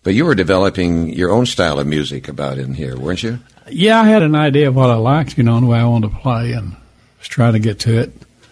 But you were developing your own style of music about in here, weren't you? Yeah, I had an idea of what I liked, and the way I wanted to play, and was trying to get to it.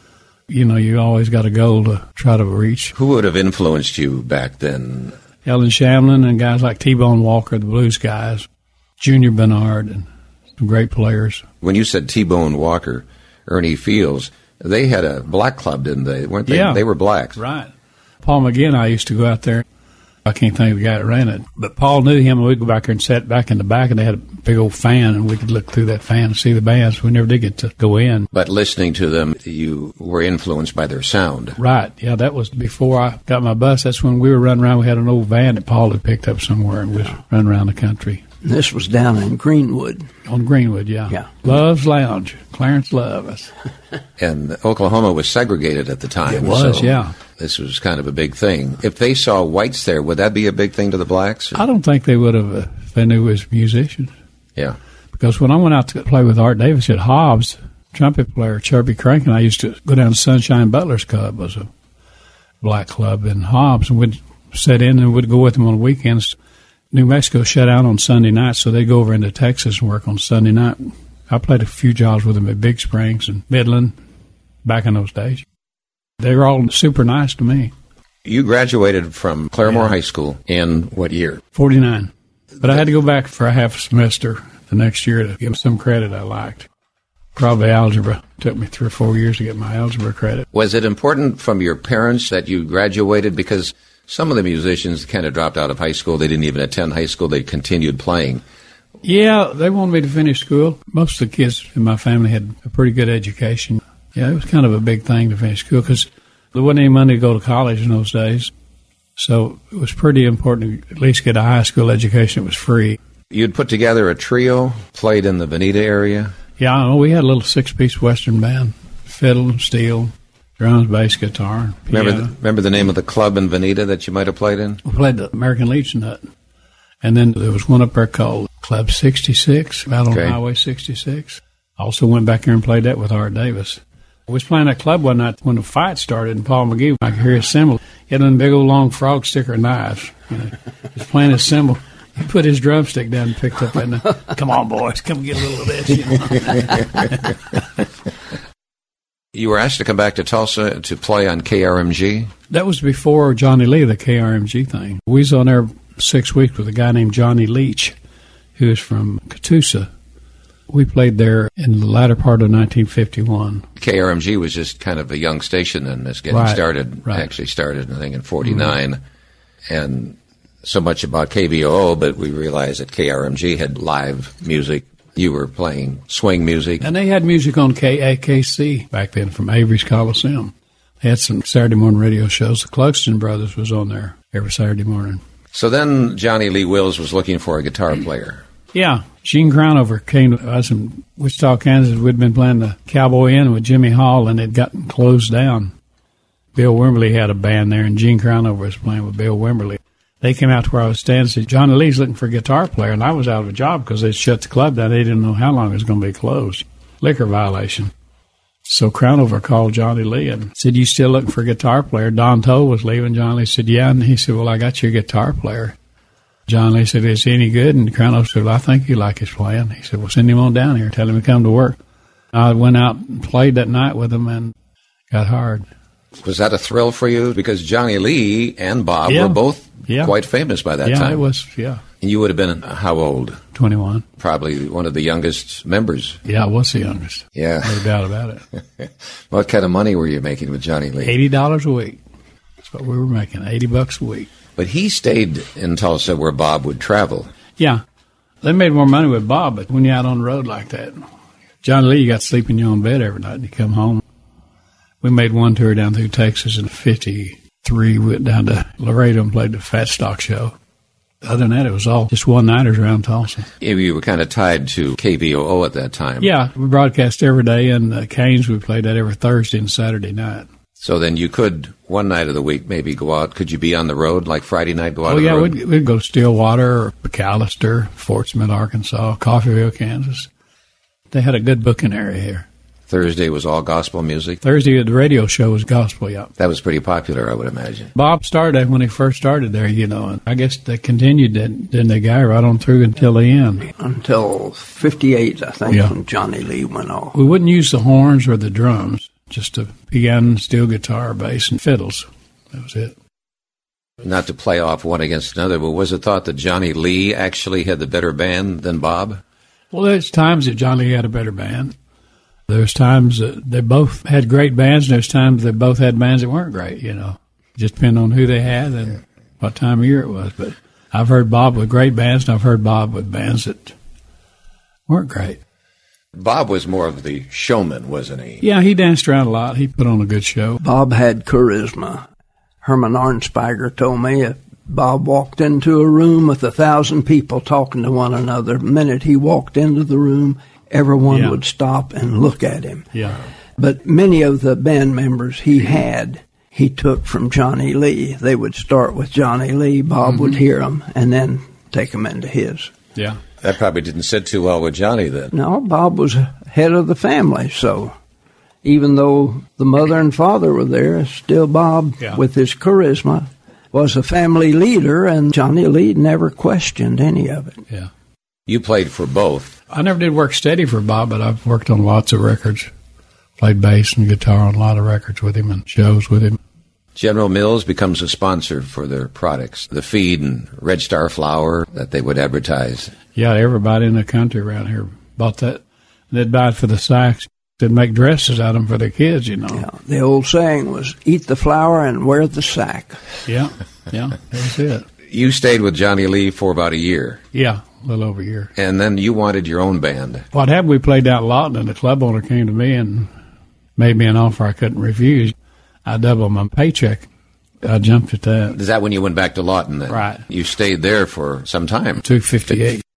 You always got a goal to try to reach. Who would have influenced you back then? Ellen Shamlin and guys like T-Bone Walker, the blues guys, Junior Bernard, and some great players. When you said T-Bone Walker, Ernie Fields, they had a black club, didn't they? Weren't they? Yeah. They were blacks. Right. Paul McGee and I used to go out there. I can't think of the guy that ran it. But Paul knew him, and we'd go back there and sit back in the back, and they had a big old fan, and we could look through that fan and see the bands. We never did get to go in. But listening to them, you were influenced by their sound. Right. Yeah, that was before I got my bus. That's when we were running around. We had an old van that Paul had picked up somewhere, and we was running around the country. This was down in Greenwood. On Greenwood, yeah. Yeah. Love's Lounge. Clarence Love. And Oklahoma was segregated at the time. It was, so yeah. This was kind of a big thing. If they saw whites there, would that be a big thing to the blacks? I don't think they would have if they knew we was musicians. Yeah. Because when I went out to play with Art Davis at Hobbs, trumpet player Chirpy Crank, and I used to go down to Sunshine Butler's Club, was a black club in Hobbs, and we'd sit in and we'd go with them on the weekends. New Mexico shut down on Sunday nights, so they'd go over into Texas and work on Sunday night. I played a few jobs with them at Big Springs and Midland back in those days. They were all super nice to me. You graduated from Claremore High School in what year? 49. But I had to go back for a half semester the next year to give them some credit I liked. Probably algebra. It took me 3 or 4 years to get my algebra credit. Was it important from your parents that you graduated? Because some of the musicians kind of dropped out of high school. They didn't even attend high school. They continued playing. Yeah, they wanted me to finish school. Most of the kids in my family had a pretty good education. Yeah, it was kind of a big thing to finish school because there wasn't any money to go to college in those days. So it was pretty important to at least get a high school education. It was free. You'd put together a trio, played in the Veneta area? Yeah, we had a little 6-piece Western band, fiddle, steel, drums, bass, guitar, piano. Remember the name of the club in Veneta that you might have played in? We played the American Legion Hut. And then there was one up there called Club 66, out on Highway 66. Also went back here and played that with Art Davis. We was playing that club one night when the fight started, and Paul McGee, I could hear his cymbal. He had one big old long frog sticker knives. He was playing his cymbal. He put his drumstick down and picked up that. Come on, boys, come get a little of this. You were asked to come back to Tulsa to play on KRMG? That was before Johnny Lee, the KRMG thing. We was on there 6 weeks with a guy named Johnny Leach, who is from Catoosa. We played there in the latter part of 1951. KRMG was just kind of a young station and it's getting started. Right. Actually started, I think, in 49. Mm-hmm. And so much about KVOO, but we realized that KRMG had live music. You were playing swing music. And they had music on KAKC back then from Avery's Coliseum. They had some Saturday morning radio shows. The Clugston Brothers was on there every Saturday morning. So then Johnny Lee Wills was looking for a guitar player. Yeah. Gene Crownover came to us in Wichita, Kansas. We'd been playing the Cowboy Inn with Jimmy Hall, and it had gotten closed down. Bill Wimberly had a band there, and Gene Crownover was playing with Bill Wimberly. They came out to where I was standing and said, Johnny Lee's looking for a guitar player, and I was out of a job because they'd shut the club down. They didn't know how long it was going to be closed. Liquor violation. So Crownover called Johnny Lee and said, you still looking for a guitar player? Don Toll was leaving. Johnny Lee said, yeah. And he said, well, I got you a guitar player. John Lee said, is he any good? And Crownover said, well, I think you like his playing. He said, well, send him on down here. Tell him to come to work. I went out and played that night with him and got hard. Was that a thrill for you? Because Johnny Lee and Bob were both quite famous by that time. Yeah, it was, And you would have been how old? 21. Probably one of the youngest members. Yeah, I was the youngest. Yeah. No doubt about it. What kind of money were you making with Johnny Lee? $80 a week. That's what we were making, $80 a week. But he stayed in Tulsa where Bob would travel. Yeah. They made more money with Bob, but when you're out on the road like that, Johnny Lee, you got to sleep in your own bed every night and you come home. We made one tour down through Texas in 53. We went down to Laredo and played the Fat Stock Show. Other than that, it was all just one-nighters around Tulsa. You were kind of tied to KVOO at that time. Yeah, we broadcast every day, and Canes, we played that every Thursday and Saturday night. So then you could, one night of the week, maybe go out. Could you be on the road, like Friday night, go out on the road? We'd go to Stillwater or McAllister, Fort Smith, Arkansas, Coffeyville, Kansas. They had a good booking area here. Thursday was all gospel music. Thursday at the radio show was gospel, yeah. That was pretty popular, I would imagine. Bob started when he first started there, and I guess they continued it, didn't they, Guy, right on through until the end? Until 58, I think, Yeah. when Johnny Lee went off. We wouldn't use the horns or the drums, just a piano, steel guitar, bass, and fiddles. That was it. Not to play off one against another, but was it thought that Johnny Lee actually had the better band than Bob? Well, there's times that Johnny had a better band. There's times that they both had great bands, and there's times they both had bands that weren't great, Just depending on who they had and what time of year it was. But I've heard Bob with great bands, and I've heard Bob with bands that weren't great. Bob was more of the showman, wasn't he? Yeah, he danced around a lot. He put on a good show. Bob had charisma. Herman Arnspiger told me if Bob walked into a room with 1,000 people talking to one another, the minute he walked into the room, everyone would stop and look at him. Yeah. But many of the band members he took from Johnny Lee. They would start with Johnny Lee, Bob would hear them, and then take them into his. Yeah. That probably didn't sit too well with Johnny then. No, Bob was head of the family, so even though the mother and father were there, still Bob, with his charisma, was a family leader, and Johnny Lee never questioned any of it. Yeah. You played for both. I never did work steady for Bob, but I've worked on lots of records. Played bass and guitar on a lot of records with him and shows with him. General Mills becomes a sponsor for their products, the feed and Red Star flour that they would advertise. Yeah, everybody in the country around here bought that. They'd buy it for the sacks. They'd make dresses out of them for their kids, Yeah, the old saying was, eat the flour and wear the sack. Yeah, that was it. You stayed with Johnny Lee for about a year. Yeah, a little over a year. And then you wanted your own band. What happened, we played out in Lawton, and the club owner came to me and made me an offer I couldn't refuse. I doubled my paycheck. I jumped at that. Is that when you went back to Lawton then? Right. You stayed there for some time. $258.